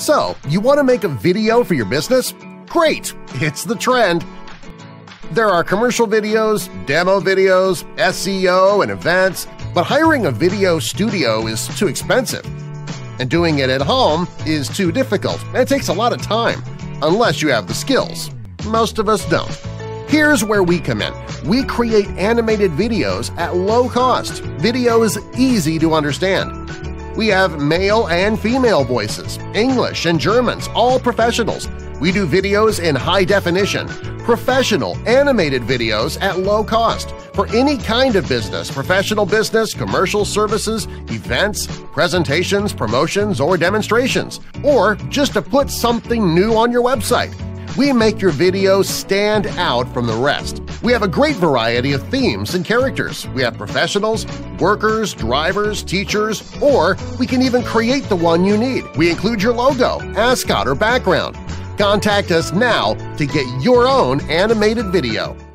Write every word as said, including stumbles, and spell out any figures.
So, you want to make a video for your business? Great! It's the trend! There are commercial videos, demo videos, S E O, and events, but hiring a video studio is too expensive. And doing it at home is too difficult, and it takes a lot of time, unless you have the skills. Most of us don't. Here's where we come in. We create animated videos at low cost. Video is easy to understand. We have male and female voices, English and Germans, all professionals. We do videos in high definition, professional animated videos at low cost for any kind of business, professional business, commercial services, events, presentations, promotions, or demonstrations, or just to put something new on your website. We make your videos stand out from the rest. We have a great variety of themes and characters. We have professionals, workers, drivers, teachers, or we can even create the one you need. We include your logo, mascot, or background. Contact us now to get your own animated video.